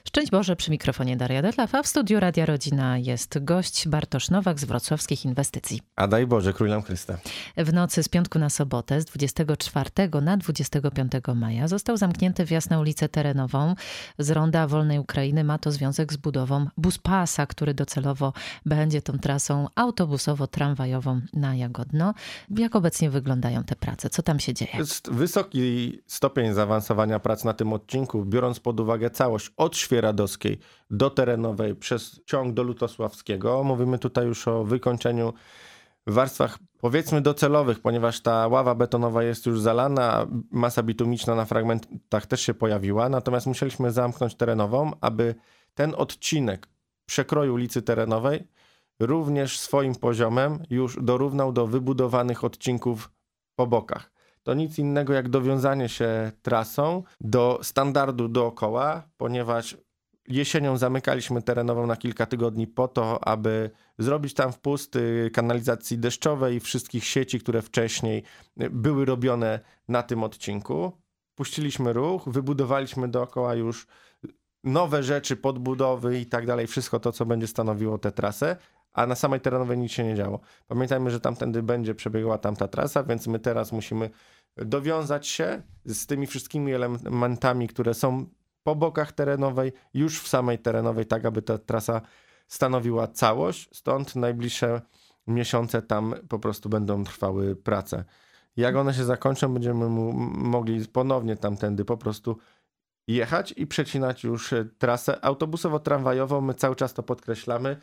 Szczęść Boże, przy mikrofonie Daria Detlaff, a w studiu Radia Rodzina jest gość Bartosz Nowak z Wrocławskich Inwestycji. A daj Boże, Krój nam Chryste. W nocy z piątku na sobotę, z 24 na 25 maja został zamknięty wjazd na ulicę Terenową z ronda Wolnej Ukrainy. Ma to związek z budową buspasa, który docelowo będzie tą trasą autobusowo-tramwajową na Jagodno. Jak obecnie wyglądają te prace? Co tam się dzieje? Jest wysoki stopień zaawansowania prac na tym odcinku, biorąc pod uwagę całość od Świeradowskiej do Terenowej przez ciąg do Lutosławskiego. Mówimy tutaj już o wykończeniu w warstwach powiedzmy docelowych, ponieważ ta ława betonowa jest już zalana, masa bitumiczna na fragmentach też się pojawiła, natomiast musieliśmy zamknąć Terenową, aby ten odcinek przekroju ulicy Terenowej również swoim poziomem już dorównał do wybudowanych odcinków po bokach. To nic innego jak dowiązanie się trasą do standardu dookoła, ponieważ jesienią zamykaliśmy Terenową na kilka tygodni po to, aby zrobić tam wpust kanalizacji deszczowej i wszystkich sieci, które wcześniej były robione na tym odcinku. Puściliśmy ruch, wybudowaliśmy dookoła już nowe rzeczy, podbudowy i tak dalej, wszystko to, co będzie stanowiło tę trasę, a na samej Terenowej nic się nie działo. Pamiętajmy, że tamtędy będzie przebiegała tamta trasa, więc my teraz musimy dowiązać się z tymi wszystkimi elementami, które są po bokach Terenowej, już w samej Terenowej, tak aby ta trasa stanowiła całość. Stąd najbliższe miesiące tam po prostu będą trwały prace. Jak one się zakończą, będziemy mogli ponownie tamtędy po prostu jechać i przecinać już trasę autobusowo-tramwajową. My cały czas to podkreślamy.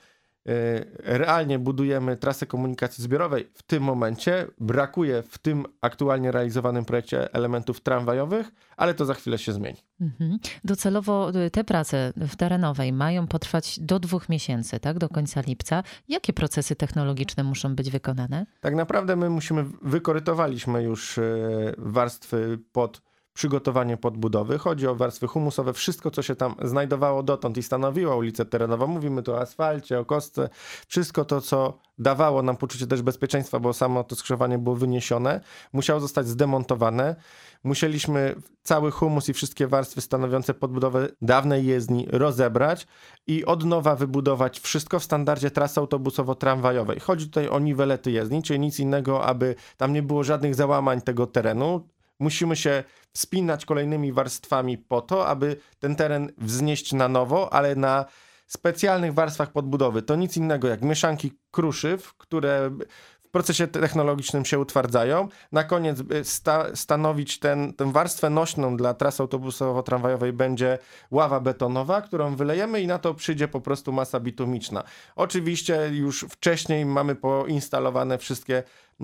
Realnie budujemy trasę komunikacji zbiorowej. W tym momencie brakuje w tym aktualnie realizowanym projekcie elementów tramwajowych, ale to za chwilę się zmieni. Docelowo te prace w Terenowej mają potrwać do 2 miesięcy, tak? Do końca lipca. Jakie procesy technologiczne muszą być wykonane? Tak naprawdę my wykorytowaliśmy już warstwy pod przygotowanie podbudowy. Chodzi o warstwy humusowe. Wszystko, co się tam znajdowało dotąd i stanowiło ulicę Terenową. Mówimy tu o asfalcie, o kostce. Wszystko to, co dawało nam poczucie też bezpieczeństwa, bo samo to skrzyżowanie było wyniesione, musiało zostać zdemontowane. Musieliśmy cały humus i wszystkie warstwy stanowiące podbudowę dawnej jezdni rozebrać i od nowa wybudować wszystko w standardzie trasy autobusowo-tramwajowej. Chodzi tutaj o niwelety jezdni, czyli nic innego, aby tam nie było żadnych załamań tego terenu. Musimy się wspinać kolejnymi warstwami po to, aby ten teren wznieść na nowo, ale na specjalnych warstwach podbudowy. To nic innego jak mieszanki kruszyw, które w procesie technologicznym się utwardzają. Na koniec stanowić tę warstwę nośną dla trasy autobusowo-tramwajowej będzie ława betonowa, którą wylejemy i na to przyjdzie po prostu masa bitumiczna. Oczywiście już wcześniej mamy poinstalowane wszystkie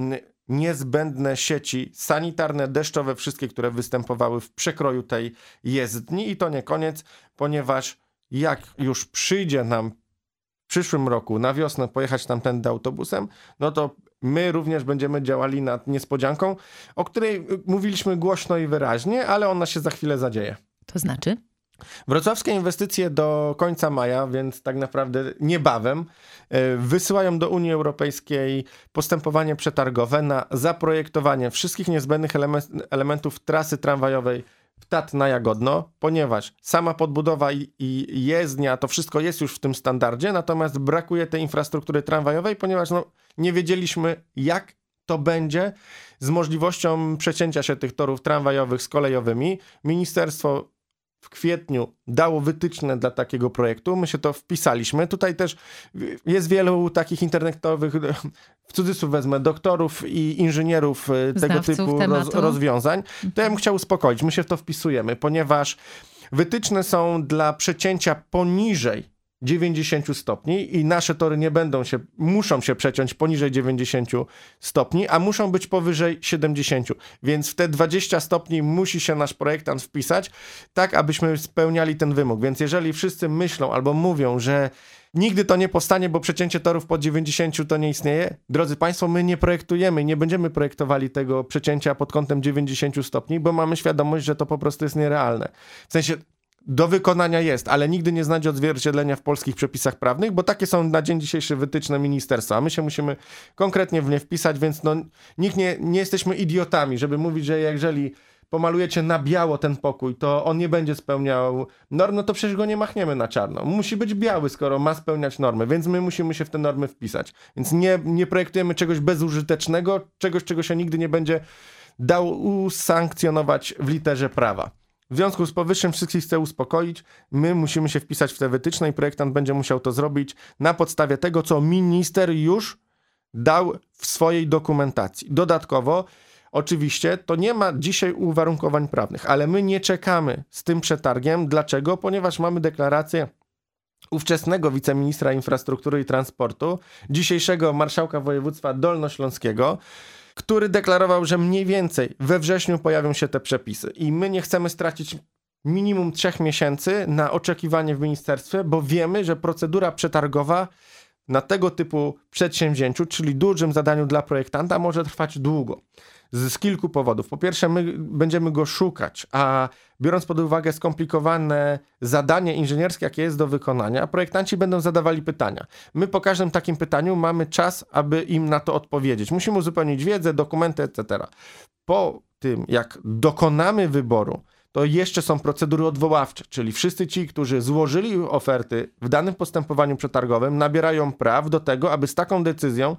niezbędne sieci sanitarne, deszczowe, wszystkie, które występowały w przekroju tej jezdni. I to nie koniec, ponieważ jak już przyjdzie nam w przyszłym roku na wiosnę pojechać tamtędy autobusem, no to my również będziemy działali nad niespodzianką, o której mówiliśmy głośno i wyraźnie, ale ona się za chwilę zadzieje. To znaczy? Wrocławskie inwestycje do końca maja, więc tak naprawdę niebawem, wysyłają do Unii Europejskiej postępowanie przetargowe na zaprojektowanie wszystkich niezbędnych elementów trasy tramwajowej w TAT na Jagodno, ponieważ sama podbudowa i jezdnia, to wszystko jest już w tym standardzie, natomiast brakuje tej infrastruktury tramwajowej, ponieważ nie wiedzieliśmy, jak to będzie z możliwością przecięcia się tych torów tramwajowych z kolejowymi. Ministerstwo w kwietniu dało wytyczne dla takiego projektu, my się to wpisaliśmy. Tutaj też jest wielu takich internetowych, w cudzysłów wezmę, doktorów i inżynierów tego typu rozwiązań. To ja bym chciał uspokoić, my się w to wpisujemy, ponieważ wytyczne są dla przecięcia poniżej 90 stopni i nasze tory muszą się przeciąć poniżej 90 stopni, a muszą być powyżej 70. Więc w te 20 stopni musi się nasz projektant wpisać, tak abyśmy spełniali ten wymóg. Więc jeżeli wszyscy myślą albo mówią, że nigdy to nie powstanie, bo przecięcie torów pod 90 to nie istnieje, drodzy Państwo, my nie projektujemy, nie będziemy projektowali tego przecięcia pod kątem 90 stopni, bo mamy świadomość, że to po prostu jest nierealne. W sensie do wykonania jest, ale nigdy nie znajdzie odzwierciedlenia w polskich przepisach prawnych, bo takie są na dzień dzisiejszy wytyczne ministerstwa, a my się musimy konkretnie w nie wpisać, więc nikt nie jesteśmy idiotami, żeby mówić, że jeżeli pomalujecie na biało ten pokój, to on nie będzie spełniał norm, no to przecież go nie machniemy na czarno. Musi być biały, skoro ma spełniać normy, więc my musimy się w te normy wpisać. Więc nie projektujemy czegoś bezużytecznego, czegoś, czego się nigdy nie będzie dał usankcjonować w literze prawa. W związku z powyższym wszystkich chcę uspokoić, my musimy się wpisać w te wytyczne i projektant będzie musiał to zrobić na podstawie tego, co minister już dał w swojej dokumentacji. Dodatkowo, oczywiście, to nie ma dzisiaj uwarunkowań prawnych, ale my nie czekamy z tym przetargiem. Dlaczego? Ponieważ mamy deklarację ówczesnego wiceministra infrastruktury i transportu, dzisiejszego marszałka województwa dolnośląskiego, który deklarował, że mniej więcej we wrześniu pojawią się te przepisy. I my nie chcemy stracić minimum 3 miesięcy na oczekiwanie w ministerstwie, bo wiemy, że procedura przetargowa na tego typu przedsięwzięciu, czyli dużym zadaniu dla projektanta, może trwać długo. Z kilku powodów. Po pierwsze, my będziemy go szukać, a biorąc pod uwagę skomplikowane zadanie inżynierskie, jakie jest do wykonania, projektanci będą zadawali pytania. My po każdym takim pytaniu mamy czas, aby im na to odpowiedzieć. Musimy uzupełnić wiedzę, dokumenty, etc. Po tym, jak dokonamy wyboru, to jeszcze są procedury odwoławcze, czyli wszyscy ci, którzy złożyli oferty w danym postępowaniu przetargowym, nabierają praw do tego, aby z taką decyzją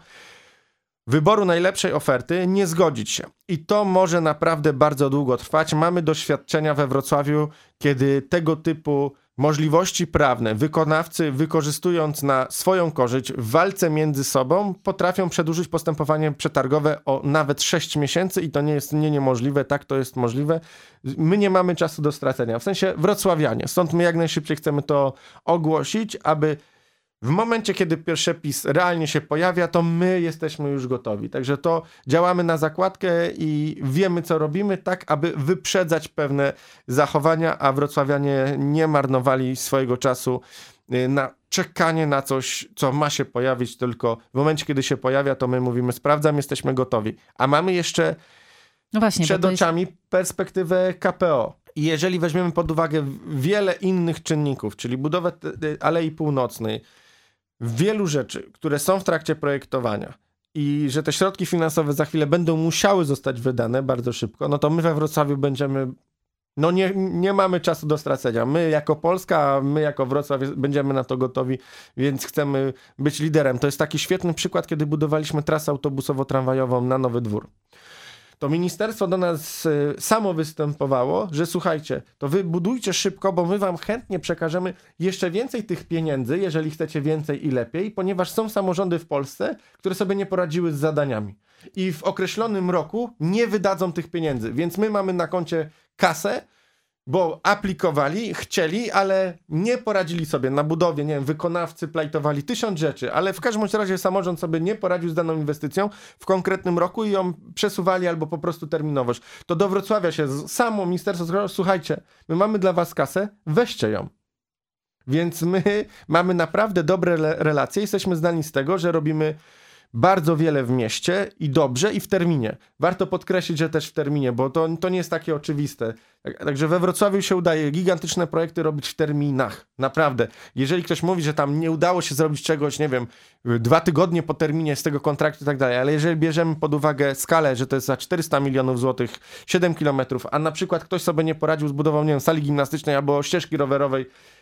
wyboru najlepszej oferty nie zgodzić się. I to może naprawdę bardzo długo trwać. Mamy doświadczenia we Wrocławiu, kiedy tego typu możliwości prawne wykonawcy, wykorzystując na swoją korzyść w walce między sobą, potrafią przedłużyć postępowanie przetargowe o nawet 6 miesięcy i to nie jest niemożliwe, tak, to jest możliwe. My nie mamy czasu do stracenia, w sensie wrocławianie. Stąd my jak najszybciej chcemy to ogłosić, aby w momencie, kiedy pierwszy PiS realnie się pojawia, to my jesteśmy już gotowi. Także to działamy na zakładkę i wiemy, co robimy, tak aby wyprzedzać pewne zachowania, a wrocławianie nie marnowali swojego czasu na czekanie na coś, co ma się pojawić, tylko w momencie, kiedy się pojawia, to my mówimy, sprawdzam, jesteśmy gotowi. A mamy jeszcze przed oczami perspektywę KPO. I jeżeli weźmiemy pod uwagę wiele innych czynników, czyli budowę Alei Północnej, wielu rzeczy, które są w trakcie projektowania i że te środki finansowe za chwilę będą musiały zostać wydane bardzo szybko, no to my we Wrocławiu będziemy, no nie mamy czasu do stracenia. My jako Polska, a my jako Wrocław będziemy na to gotowi, więc chcemy być liderem. To jest taki świetny przykład, kiedy budowaliśmy trasę autobusowo-tramwajową na Nowy Dwór. To ministerstwo do nas samo występowało, że słuchajcie, to wy budujcie szybko, bo my wam chętnie przekażemy jeszcze więcej tych pieniędzy, jeżeli chcecie więcej i lepiej, ponieważ są samorządy w Polsce, które sobie nie poradziły z zadaniami i w określonym roku nie wydadzą tych pieniędzy, więc my mamy na koncie kasę, bo aplikowali, chcieli, ale nie poradzili sobie na budowie, nie wiem, wykonawcy plajtowali 1000 rzeczy, ale w każdym razie samorząd sobie nie poradził z daną inwestycją w konkretnym roku i ją przesuwali albo po prostu terminowość. To do Wrocławia się samo ministerstwo сказало, słuchajcie, my mamy dla was kasę, weźcie ją. Więc my mamy naprawdę dobre relacje, jesteśmy znani z tego, że robimy bardzo wiele w mieście i dobrze i w terminie. Warto podkreślić, że też w terminie, bo to nie jest takie oczywiste. Także we Wrocławiu się udaje gigantyczne projekty robić w terminach. Naprawdę. Jeżeli ktoś mówi, że tam nie udało się zrobić czegoś, nie wiem, 2 tygodnie po terminie z tego kontraktu i tak dalej, ale jeżeli bierzemy pod uwagę skalę, że to jest za 400 milionów złotych 7 kilometrów, a na przykład ktoś sobie nie poradził z budową, nie wiem, sali gimnastycznej albo ścieżki rowerowej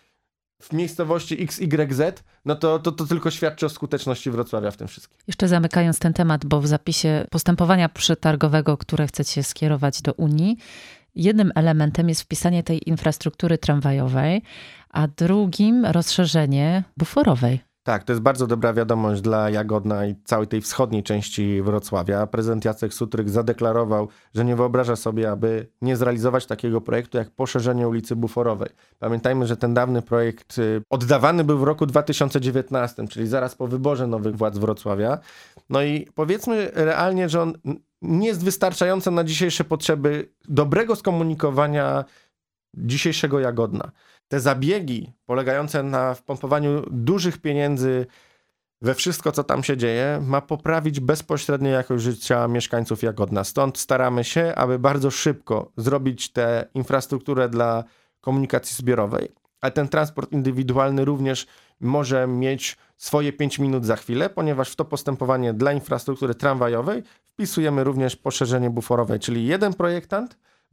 w miejscowości XYZ, no to tylko świadczy o skuteczności Wrocławia w tym wszystkim. Jeszcze zamykając ten temat, bo w zapisie postępowania przetargowego, które chcecie skierować do Unii, jednym elementem jest wpisanie tej infrastruktury tramwajowej, a drugim rozszerzenie buforowej. Tak, to jest bardzo dobra wiadomość dla Jagodna i całej tej wschodniej części Wrocławia. Prezydent Jacek Sutryk zadeklarował, że nie wyobraża sobie, aby nie zrealizować takiego projektu jak poszerzenie ulicy Buforowej. Pamiętajmy, że ten dawny projekt oddawany był w roku 2019, czyli zaraz po wyborze nowych władz Wrocławia. No i powiedzmy realnie, że on nie jest wystarczający na dzisiejsze potrzeby dobrego skomunikowania dzisiejszego Jagodna. Te zabiegi polegające na wpompowaniu dużych pieniędzy we wszystko, co tam się dzieje, ma poprawić bezpośrednio jakość życia mieszkańców Jagodna. Stąd staramy się, aby bardzo szybko zrobić tę infrastrukturę dla komunikacji zbiorowej, ale ten transport indywidualny również może mieć swoje 5 minut za chwilę, ponieważ w to postępowanie dla infrastruktury tramwajowej wpisujemy również poszerzenie buforowej, czyli jeden projektant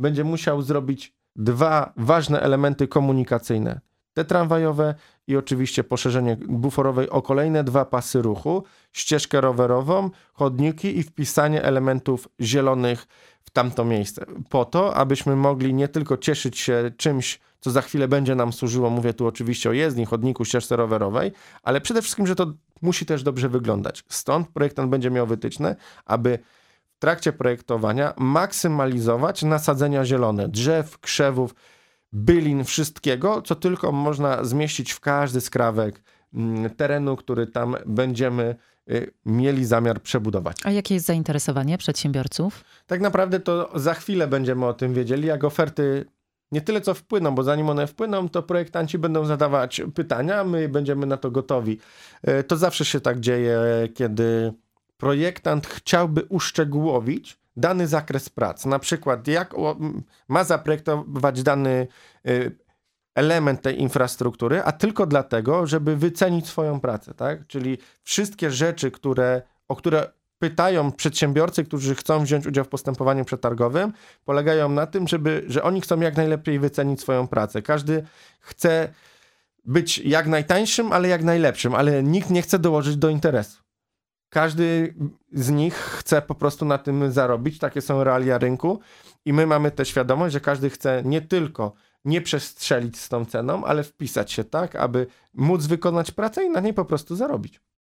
będzie musiał zrobić 2 ważne elementy komunikacyjne. Te tramwajowe i oczywiście poszerzenie buforowej o kolejne 2 pasy ruchu, ścieżkę rowerową, chodniki i wpisanie elementów zielonych w tamto miejsce. Po to, abyśmy mogli nie tylko cieszyć się czymś, co za chwilę będzie nam służyło, mówię tu oczywiście o jezdni, chodniku, ścieżce rowerowej, ale przede wszystkim, że to musi też dobrze wyglądać. Stąd projektant będzie miał wytyczne, aby w trakcie projektowania maksymalizować nasadzenia zielone, drzew, krzewów, bylin, wszystkiego, co tylko można zmieścić w każdy skrawek terenu, który tam będziemy mieli zamiar przebudować. A jakie jest zainteresowanie przedsiębiorców? Tak naprawdę to za chwilę będziemy o tym wiedzieli, jak oferty nie tyle co wpłyną, bo zanim one wpłyną, to projektanci będą zadawać pytania, my będziemy na to gotowi. To zawsze się tak dzieje, kiedy projektant chciałby uszczegółowić dany zakres prac. Na przykład jak ma zaprojektować dany element tej infrastruktury, a tylko dlatego, żeby wycenić swoją pracę, tak? Czyli wszystkie rzeczy, o które pytają przedsiębiorcy, którzy chcą wziąć udział w postępowaniu przetargowym, polegają na tym, że oni chcą jak najlepiej wycenić swoją pracę. Każdy chce być jak najtańszym, ale jak najlepszym, ale nikt nie chce dołożyć do interesu. Każdy z nich chce po prostu na tym zarobić, takie są realia rynku i my mamy tę świadomość, że każdy chce nie tylko nie przestrzelić z tą ceną, ale wpisać się tak, aby móc wykonać pracę i na niej po prostu zarobić.